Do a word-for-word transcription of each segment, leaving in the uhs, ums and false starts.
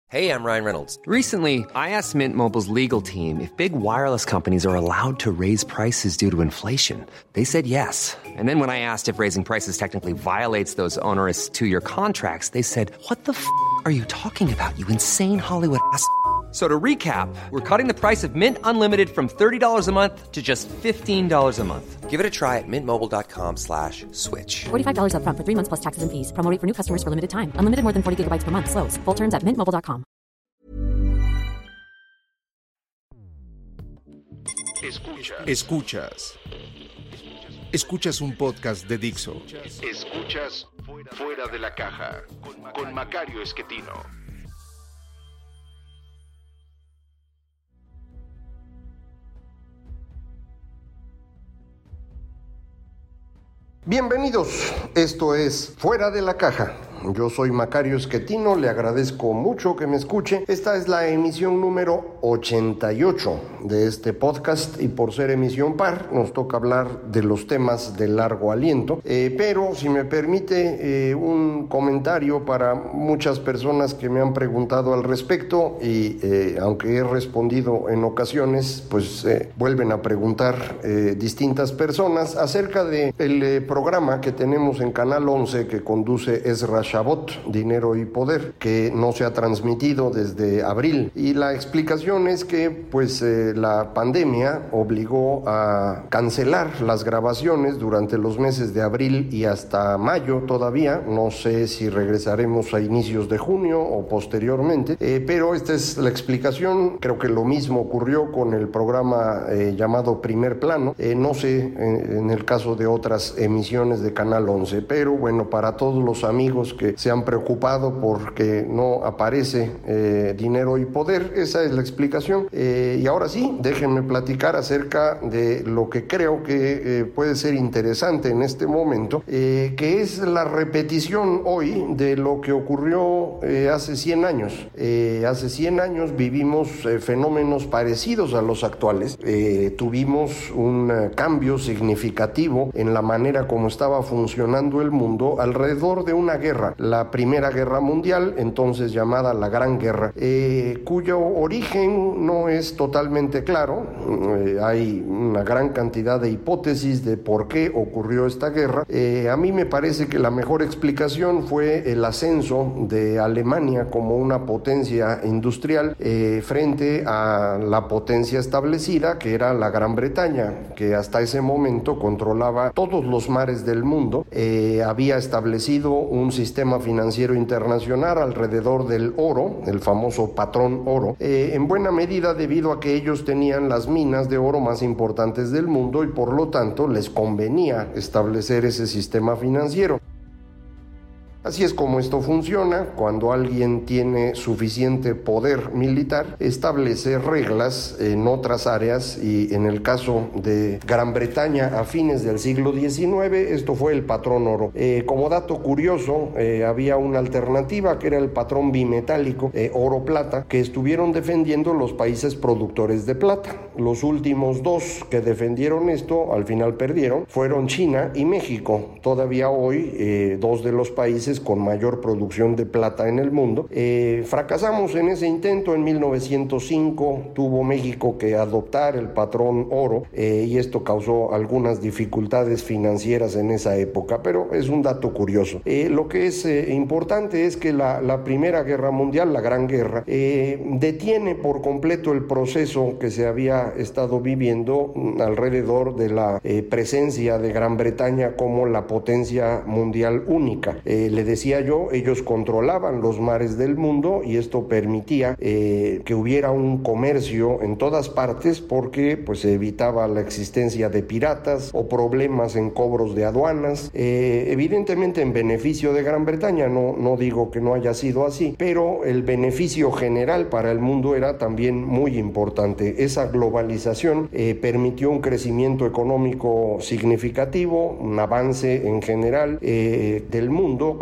Hey, I'm Ryan Reynolds. Recently, I asked Mint Mobile's legal team if big wireless companies are allowed to raise prices due to inflation. They said yes. And then when I asked if raising prices technically violates those onerous two-year contracts, they said, "What the f*** are you talking about, you insane Hollywood ass?" So to recap, we're cutting the price of Mint Unlimited from thirty dollars a month to just fifteen dollars a month. Give it a try at mintmobile.com slash switch. forty-five dollars up front for three months plus taxes and fees. Promo rate for new customers for limited time. Unlimited more than forty gigabytes per month. Slows full terms at mint mobile dot com. Escuchas. Escuchas. Escuchas un podcast de Dixo. Escuchas Fuera de la Caja con Macario Esquetino. Bienvenidos, esto es Fuera de la Caja. Yo soy Macario Esquetino, le agradezco mucho que me escuche. Esta es la emisión número ochenta y ocho de este podcast y por ser emisión par nos toca hablar de los temas de largo aliento. Eh, pero si me permite eh, un comentario para muchas personas que me han preguntado al respecto y eh, aunque he respondido en ocasiones, pues eh, vuelven a preguntar eh, distintas personas acerca del de eh, programa que tenemos en Canal once que conduce Ezra Shabot, Dinero y Poder, que no se ha transmitido desde abril. Y la explicación es que pues eh, la pandemia obligó a cancelar las grabaciones durante los meses de abril y hasta mayo todavía. No sé si regresaremos a inicios de junio o posteriormente, eh, pero esta es la explicación. Creo que lo mismo ocurrió con el programa eh, llamado Primer Plano. Eh, no sé eh, en el caso de otras emisiones de Canal once, pero bueno, para todos los amigos que se han preocupado porque no aparece eh, Dinero y Poder, esa es la explicación. Eh, y ahora sí, déjenme platicar acerca de lo que creo que eh, puede ser interesante en este momento, eh, que es la repetición hoy de lo que ocurrió eh, hace cien años. Eh, hace cien años vivimos eh, fenómenos parecidos a los actuales. Eh, tuvimos un uh, cambio significativo en la manera como estaba funcionando el mundo alrededor de una guerra, la Primera Guerra Mundial, entonces llamada la Gran Guerra, eh, cuyo origen no es totalmente claro. Eh, hay una gran cantidad de hipótesis de por qué ocurrió esta guerra. Eh, a mí me parece que la mejor explicación fue el ascenso de Alemania como una potencia industrial eh, frente a la potencia establecida, que era la Gran Bretaña, que hasta ese momento controlaba todos los mares del mundo. Eh, había establecido un sistema financiero internacional alrededor del oro, el famoso patrón oro, eh, en buena medida debido a que ellos tenían las minas de oro más importantes del mundo y por lo tanto les convenía establecer ese sistema financiero. Así es como esto funciona. Cuando alguien tiene suficiente poder militar, establece reglas en otras áreas, y en el caso de Gran Bretaña a fines del siglo diecinueve, esto fue el patrón oro. Eh, como dato curioso, eh, había una alternativa que era el patrón bimetálico, eh, oro-plata, que estuvieron defendiendo los países productores de plata. Los últimos dos que defendieron esto, al final perdieron, fueron China y México. Todavía hoy, eh, dos de los países con mayor producción de plata en el mundo. Eh, fracasamos en ese intento. En mil novecientos cinco tuvo México que adoptar el patrón oro eh, y esto causó algunas dificultades financieras en esa época, pero es un dato curioso. Eh, lo que es eh, importante es que la, la Primera Guerra Mundial, la Gran Guerra, eh, detiene por completo el proceso que se había estado viviendo alrededor de la eh, presencia de Gran Bretaña como la potencia mundial única. Eh, le decía yo, ellos controlaban los mares del mundo y esto permitía eh, que hubiera un comercio en todas partes porque pues se evitaba la existencia de piratas o problemas en cobros de aduanas, eh, evidentemente en beneficio de Gran Bretaña. No, no digo que no haya sido así, pero el beneficio general para el mundo era también muy importante. Esa globalización eh, permitió un crecimiento económico significativo, un avance en general eh, del mundo, con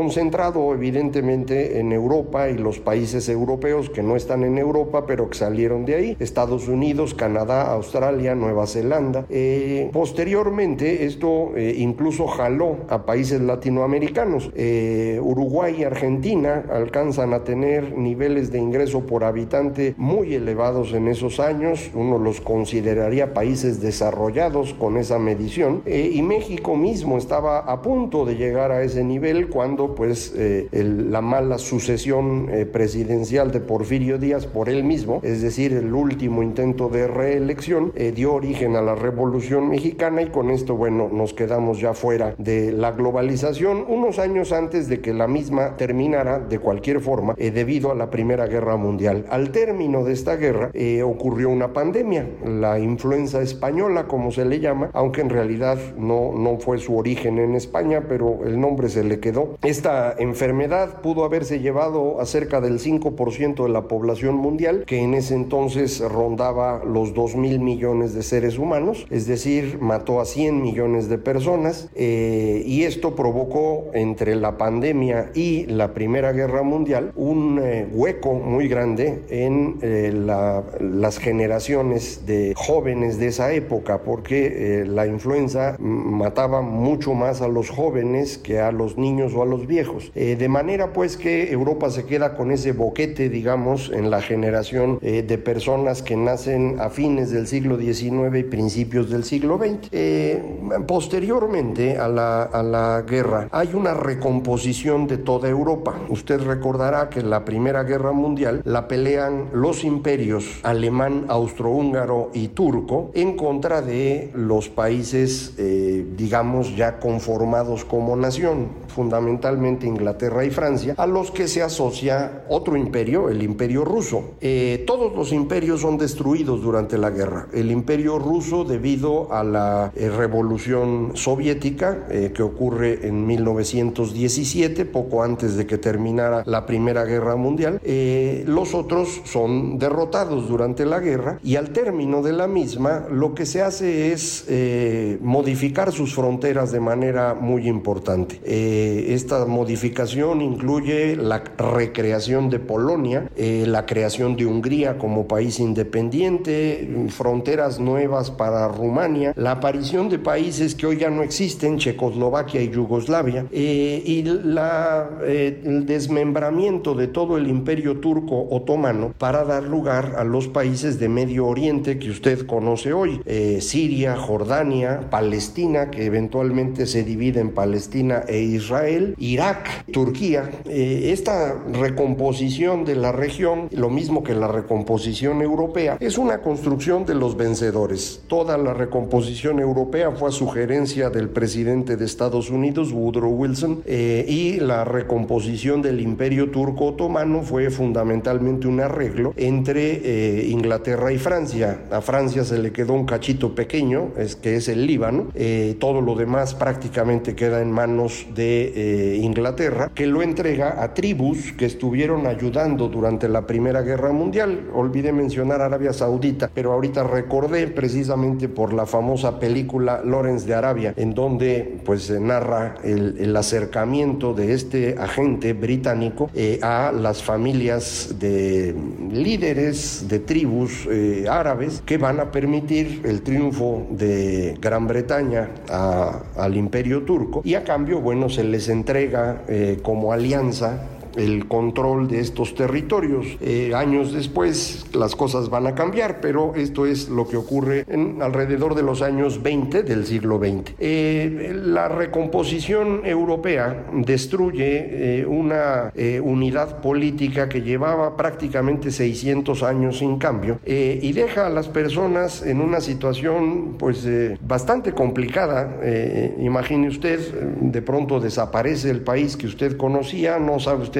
concentrado evidentemente en Europa y los países europeos que no están en Europa, pero que salieron de ahí: Estados Unidos, Canadá, Australia, Nueva Zelanda. Eh, posteriormente, esto eh, incluso jaló a países latinoamericanos. Eh, Uruguay y Argentina alcanzan a tener niveles de ingreso por habitante muy elevados en esos años. Uno los consideraría países desarrollados con esa medición. Eh, y México mismo estaba a punto de llegar a ese nivel cuando, pues, eh, el, la mala sucesión eh, presidencial de Porfirio Díaz por él mismo, es decir, el último intento de reelección, eh, dio origen a la Revolución Mexicana, y con esto, bueno, nos quedamos ya fuera de la globalización unos años antes de que la misma terminara de cualquier forma, eh, debido a la Primera Guerra Mundial. Al término de esta guerra eh, ocurrió una pandemia, la influenza española, como se le llama, aunque en realidad no, no fue su origen en España, pero el nombre se le quedó. Esta enfermedad pudo haberse llevado a cerca del cinco por ciento de la población mundial, que en ese entonces rondaba los dos mil millones de seres humanos, es decir, mató a cien millones de personas, eh, y esto provocó, entre la pandemia y la Primera Guerra Mundial, un eh, hueco muy grande en eh, la, las generaciones de jóvenes de esa época, porque eh, la influenza mataba mucho más a los jóvenes que a los niños o a los viejos. Eh, de manera pues que Europa se queda con ese boquete, digamos, en la generación eh, de personas que nacen a fines del siglo diecinueve y principios del siglo veinte. Eh, posteriormente a la, a la guerra hay una recomposición de toda Europa. Usted recordará que la Primera Guerra Mundial la pelean los imperios alemán, austrohúngaro y turco en contra de los países, eh, digamos, ya conformados como nación, fundamentalmente Inglaterra y Francia, a los que se asocia otro imperio, el Imperio Ruso. Eh, todos los imperios son destruidos durante la guerra. El Imperio Ruso, debido a la eh, Revolución Soviética, eh, que ocurre en mil novecientos diecisiete, poco antes de que terminara la Primera Guerra Mundial, eh, los otros son derrotados durante la guerra, y al término de la misma lo que se hace es eh, modificar sus fronteras de manera muy importante. Eh, esta modificación incluye la recreación de Polonia, eh, la creación de Hungría como país independiente, fronteras nuevas para Rumania, la aparición de países que hoy ya no existen, Checoslovaquia y Yugoslavia, eh, y la, eh, el desmembramiento de todo el imperio turco otomano para dar lugar a los países de Medio Oriente que usted conoce hoy, eh, Siria, Jordania, Palestina, que eventualmente se divide en Palestina e Israel, Irak, Turquía. Eh, esta recomposición de la región, lo mismo que la recomposición europea, es una construcción de los vencedores. Toda la recomposición europea fue a sugerencia del presidente de Estados Unidos, Woodrow Wilson, eh, y la recomposición del imperio turco otomano fue fundamentalmente un arreglo entre eh, Inglaterra y Francia. A Francia se le quedó un cachito pequeño, es que es el Líbano. Eh, todo lo demás prácticamente queda en manos de eh, Inglaterra, que lo entrega a tribus que estuvieron ayudando durante la Primera Guerra Mundial. Olvidé mencionar Arabia Saudita, pero ahorita recordé precisamente por la famosa película Lawrence de Arabia, en donde pues se narra el, el acercamiento de este agente británico eh, a las familias de líderes de tribus eh, árabes, que van a permitir el triunfo de Gran Bretaña a, al Imperio Turco, y a cambio, bueno, se les entrega eh, como alianza el control de estos territorios. Eh, años después las cosas van a cambiar, pero esto es lo que ocurre en alrededor de los años veinte del siglo veinte. Eh, la recomposición europea destruye eh, una eh, unidad política que llevaba prácticamente seiscientos años sin cambio, eh, y deja a las personas en una situación pues eh, bastante complicada. Eh, imagine usted, de pronto desaparece el país que usted conocía, no sabe usted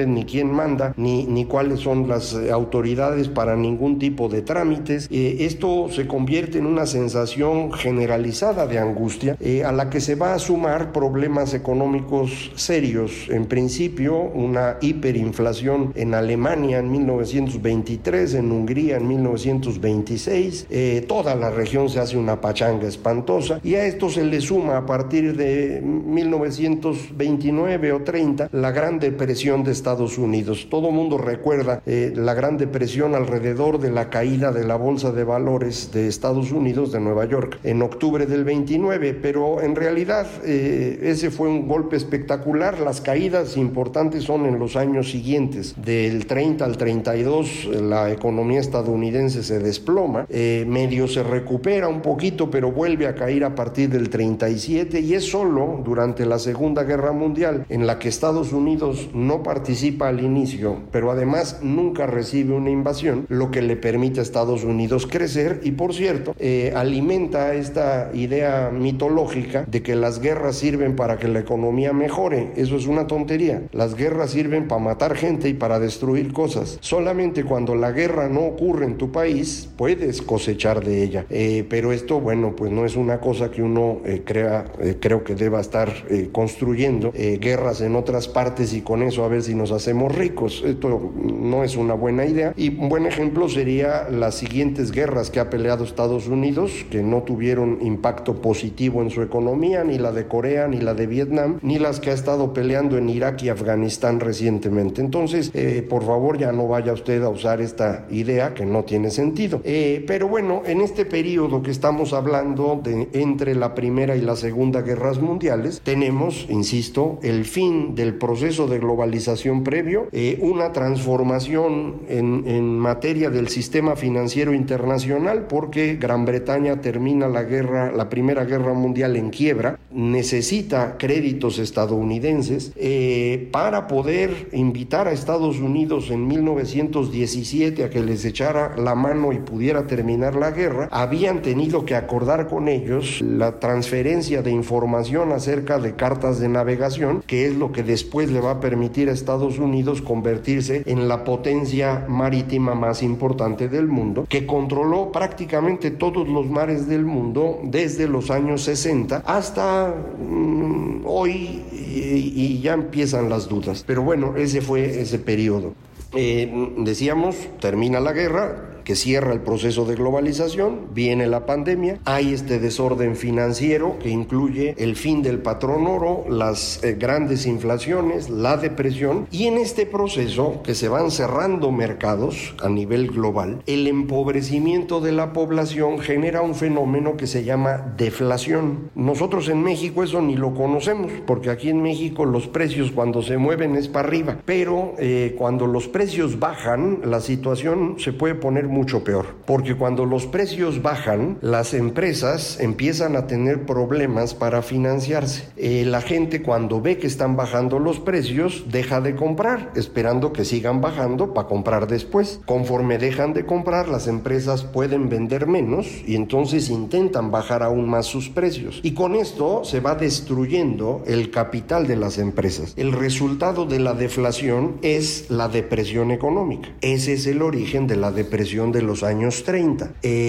usted ni quién manda, ni, ni cuáles son las autoridades para ningún tipo de trámites. Eh, esto se convierte en una sensación generalizada de angustia, eh, a la que se va a sumar problemas económicos serios. En principio, una hiperinflación en Alemania en mil novecientos veintitrés, en Hungría en mil novecientos veintiséis, eh, toda la región se hace una pachanga espantosa, y a esto se le suma a partir de mil novecientos veintinueve o treinta la Gran Depresión de Estados Unidos. Todo mundo recuerda eh, la Gran Depresión alrededor de la caída de la Bolsa de Valores de Estados Unidos, de Nueva York, en octubre del veintinueve, pero en realidad eh, ese fue un golpe espectacular. Las caídas importantes son en los años siguientes. Del treinta al treinta y dos la economía estadounidense se desploma, eh, medio se recupera un poquito, pero vuelve a caer a partir del treinta y siete, y es solo durante la Segunda Guerra Mundial, en la que Estados Unidos no participa al inicio, pero además nunca recibe una invasión, lo que le permite a Estados Unidos crecer. Y por cierto, eh, alimenta esta idea mitológica de que las guerras sirven para que la economía mejore. Eso es una tontería. Las guerras sirven para matar gente y para destruir cosas. Solamente cuando la guerra no ocurre en tu país puedes cosechar de ella, eh, pero esto, bueno, pues no es una cosa que uno eh, crea, eh, creo que deba estar eh, construyendo eh, guerras en otras partes y con eso a ver si nos hacemos ricos. Esto no es una buena idea, y un buen ejemplo sería las siguientes guerras que ha peleado Estados Unidos, que no tuvieron impacto positivo en su economía, ni la de Corea, ni la de Vietnam, ni las que ha estado peleando en Irak y Afganistán recientemente. Entonces, eh, por favor, ya no vaya usted a usar esta idea que no tiene sentido. Eh, pero bueno, en este periodo que estamos hablando de entre la Primera y la Segunda Guerras Mundiales, tenemos, insisto, el fin del proceso de globalización previo, eh, una transformación en, en materia del sistema financiero internacional, porque Gran Bretaña termina la guerra, la Primera Guerra Mundial en quiebra, necesita créditos estadounidenses eh, para poder invitar a Estados Unidos en mil novecientos diecisiete a que les echara la mano y pudiera terminar la guerra. Habían tenido que acordar con ellos la transferencia de información acerca de cartas de navegación, que es lo que después le va a permitir a Estados Unidos convertirse en la potencia marítima más importante del mundo, que controló prácticamente todos los mares del mundo desde los años sesenta hasta mmm, hoy, y, y ya empiezan las dudas. Pero bueno, ese fue ese periodo. Eh, decíamos, termina la guerra, que cierra el proceso de globalización, viene la pandemia, hay este desorden financiero que incluye el fin del patrón oro, las eh, grandes inflaciones, la depresión, y en este proceso que se van cerrando mercados a nivel global, el empobrecimiento de la población genera un fenómeno que se llama deflación. Nosotros en México eso ni lo conocemos, porque aquí en México los precios cuando se mueven es para arriba, pero eh, cuando los precios bajan, la situación se puede poner mucho peor, porque cuando los precios bajan, las empresas empiezan a tener problemas para financiarse. Eh, la gente, cuando ve que están bajando los precios, deja de comprar, esperando que sigan bajando para comprar después. Conforme dejan de comprar, las empresas pueden vender menos y entonces intentan bajar aún más sus precios. Y con esto se va destruyendo el capital de las empresas. El resultado de la deflación es la depresión económica. Ese es el origen de la depresión de los años treinta.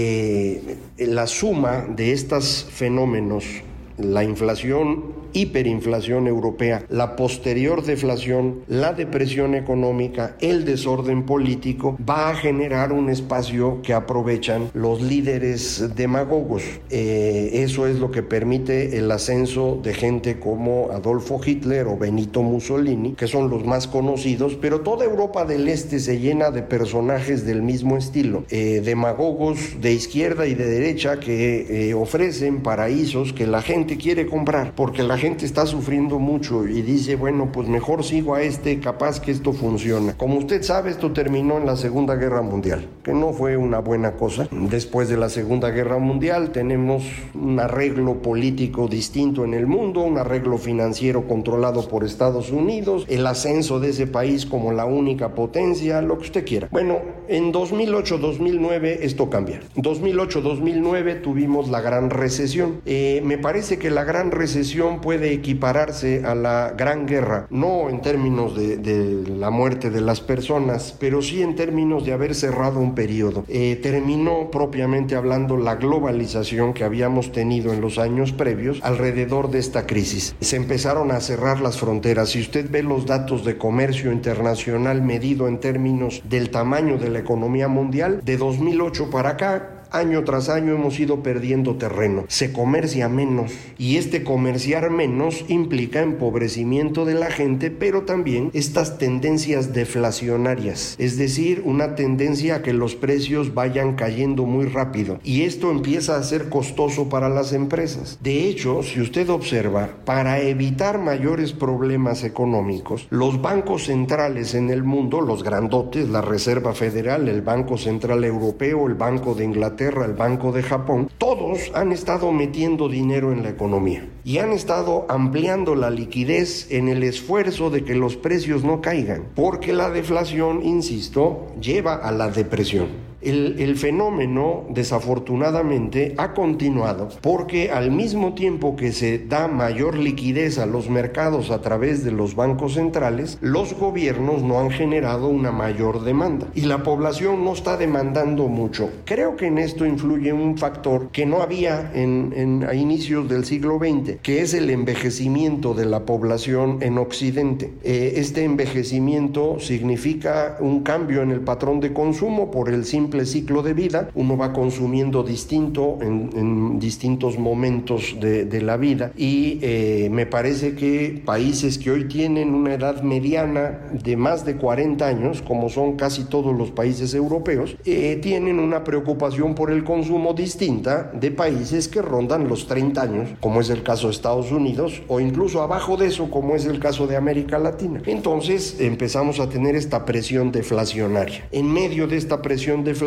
Eh, la suma de estos fenómenos, la inflación, hiperinflación europea, la posterior deflación, la depresión económica, el desorden político, va a generar un espacio que aprovechan los líderes demagogos. Eh, eso es lo que permite el ascenso de gente como Adolfo Hitler o Benito Mussolini, que son los más conocidos, pero toda Europa del Este se llena de personajes del mismo estilo, eh, demagogos de izquierda y de derecha que eh, ofrecen paraísos que la gente quiere comprar, porque la gente está sufriendo mucho y dice, bueno, pues mejor sigo a este, capaz que esto funciona. Como usted sabe, esto terminó en la Segunda Guerra Mundial, que no fue una buena cosa. Después de la Segunda Guerra Mundial tenemos un arreglo político distinto en el mundo, un arreglo financiero controlado por Estados Unidos, el ascenso de ese país como la única potencia, lo que usted quiera. Bueno, en dos mil ocho dos mil nueve esto cambia. dos mil ocho dos mil nueve tuvimos la gran recesión. Eh, me parece que la gran recesión puede puede equipararse a la Gran Guerra, no en términos de, de la muerte de las personas, pero sí en términos de haber cerrado un periodo. Eh, terminó propiamente hablando la globalización que habíamos tenido en los años previos alrededor de esta crisis. Se empezaron a cerrar las fronteras. Si usted ve los datos de comercio internacional medido en términos del tamaño de la economía mundial, de dos mil ocho para acá, año tras año hemos ido perdiendo terreno. Se comercia menos y este comerciar menos implica empobrecimiento de la gente, pero también estas tendencias deflacionarias, es decir, una tendencia a que los precios vayan cayendo muy rápido, y esto empieza a ser costoso para las empresas. De hecho, si usted observa, para evitar mayores problemas económicos, los bancos centrales en el mundo, los grandotes, la Reserva Federal, el Banco Central Europeo, el Banco de Inglaterra, el Banco de Japón, todos han estado metiendo dinero en la economía y han estado ampliando la liquidez en el esfuerzo de que los precios no caigan, porque la deflación, insisto, lleva a la depresión. El, el fenómeno, desafortunadamente, ha continuado porque al mismo tiempo que se da mayor liquidez a los mercados a través de los bancos centrales, los gobiernos no han generado una mayor demanda y la población no está demandando mucho. Creo que en esto influye un factor que no había en, en, a inicios del siglo veinte, que es el envejecimiento de la población en Occidente. Eh, este envejecimiento significa un cambio en el patrón de consumo por el simple ciclo de vida. Uno va consumiendo distinto en, en distintos momentos de, de la vida y eh, me parece que países que hoy tienen una edad mediana de más de cuarenta años, como son casi todos los países europeos, eh, tienen una preocupación por el consumo distinta de países que rondan los treinta años, como es el caso de Estados Unidos, o incluso abajo de eso, como es el caso de América Latina. Entonces empezamos a tener esta presión deflacionaria. En medio de esta presión deflacionaria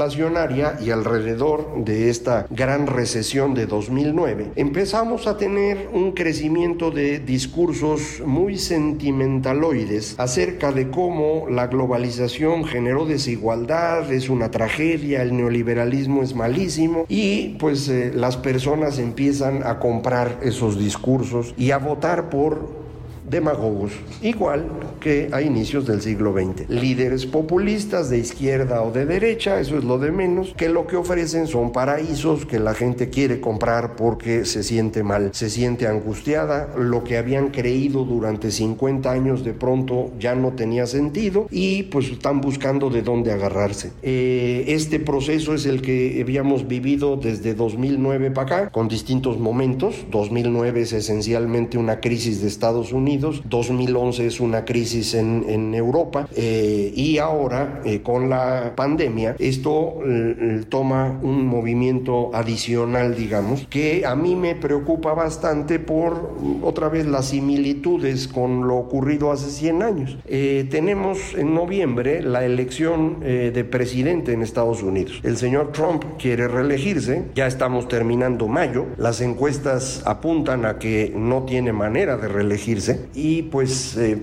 y alrededor de esta gran recesión de dos mil nueve, empezamos a tener un crecimiento de discursos muy sentimentaloides acerca de cómo la globalización generó desigualdad, es una tragedia, el neoliberalismo es malísimo, y pues eh, las personas empiezan a comprar esos discursos y a votar por demagogos, igual que a inicios del siglo veinte. Líderes populistas de izquierda o de derecha, eso es lo de menos, que lo que ofrecen son paraísos que la gente quiere comprar porque se siente mal, se siente angustiada, lo que habían creído durante cincuenta años de pronto ya no tenía sentido y pues están buscando de dónde agarrarse. Eh, este proceso es el que habíamos vivido desde dos mil nueve para acá, con distintos momentos. dos mil nueve es esencialmente una crisis de Estados Unidos, dos mil once es una crisis en, en Europa eh, y ahora eh, con la pandemia esto eh, toma un movimiento adicional, digamos, que a mí me preocupa bastante por otra vez las similitudes con lo ocurrido hace cien años. Eh, tenemos en noviembre la elección eh, de presidente en Estados Unidos. El señor Trump quiere reelegirse, ya estamos terminando mayo, las encuestas apuntan a que no tiene manera de reelegirse y pues eh,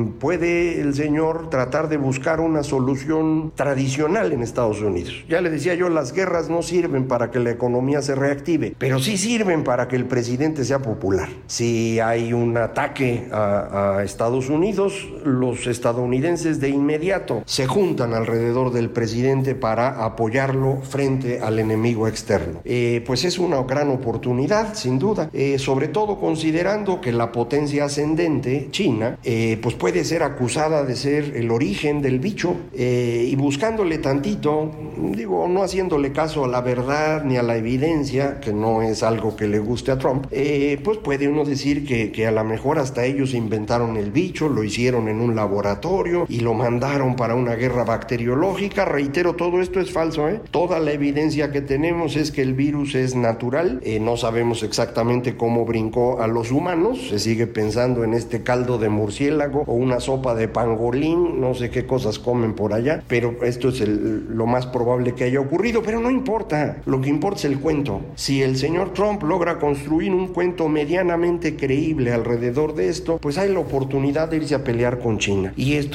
puede el señor tratar de buscar una solución tradicional en Estados Unidos. Ya le decía yo, las guerras no sirven para que la economía se reactive, pero sí sirven para que el presidente sea popular. Si hay un ataque a, a Estados Unidos, los estadounidenses de inmediato se juntan alrededor del presidente para apoyarlo frente al enemigo externo. Eh, pues es una gran oportunidad, sin duda, eh, sobre todo considerando que la potencia ascendente, China, eh, pues puede ser acusada de ser el origen del bicho, eh, y buscándole tantito, digo, no haciéndole caso a la verdad ni a la evidencia, que no es algo que le guste a Trump, eh, pues puede uno decir que, que a lo mejor hasta ellos inventaron el bicho, lo hicieron en un laboratorio y lo mandaron para una guerra bacteriológica. Reitero, todo esto es falso, ¿eh? Toda la evidencia que tenemos es que el virus es natural, eh, no sabemos exactamente cómo brincó a los humanos, se sigue pensando en este caldo de murciélago o una sopa de pangolín, no sé qué cosas comen por allá, pero esto es el, lo más probable que haya ocurrido, pero no importa, lo que importa es el cuento. Si el señor Trump logra construir un cuento medianamente creíble alrededor de esto, pues hay la oportunidad de irse a pelear con China, y esto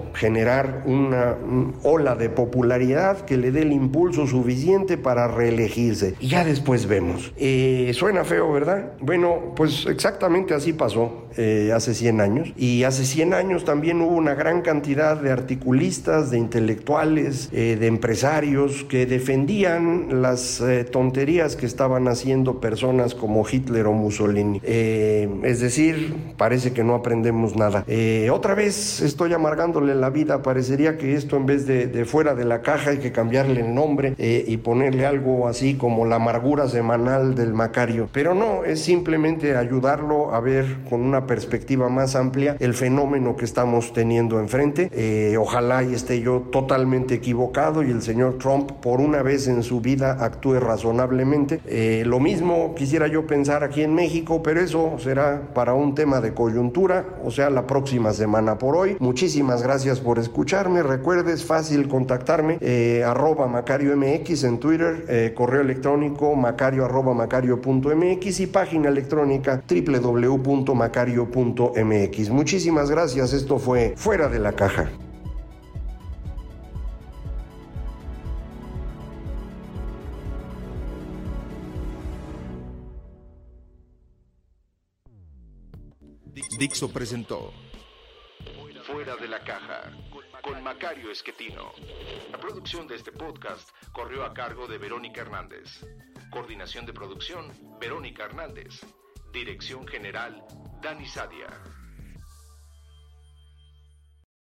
generar una, una ola de popularidad que le dé el impulso suficiente para reelegirse. Y ya después vemos. Eh, suena feo, ¿verdad? Bueno, pues exactamente así pasó eh, hace cien años. Y hace cien años también hubo una gran cantidad de articulistas, de intelectuales, eh, de empresarios que defendían las eh, tonterías que estaban haciendo personas como Hitler o Mussolini. Eh, es decir, parece que no aprendemos nada. Eh, otra vez estoy amargándole la vida. Parecería que esto, en vez de, de fuera de la caja, hay que cambiarle el nombre eh, y ponerle algo así como la amargura semanal del Macario. Pero no, es simplemente ayudarlo a ver con una perspectiva más amplia el fenómeno que estamos teniendo enfrente. Eh, ojalá y esté yo totalmente equivocado y el señor Trump por una vez en su vida actúe razonablemente. Eh, lo mismo quisiera yo pensar aquí en México, pero eso será para un tema de coyuntura, o sea, la próxima semana. Por hoy, muchísimas gracias por escucharme. Recuerde, es fácil contactarme, eh, arroba Macario M X en Twitter, eh, correo electrónico macario arroba macario punto m x y página electrónica doble u doble u doble u punto macario punto m x. Muchísimas gracias. Esto fue Fuera de la Caja. Dixo presentó Fuera de la Caja con Macario Esquetino. La producción de este podcast corrió a cargo de Verónica Hernández. Coordinación de producción, Verónica Hernández. Dirección general, Dani Sadia.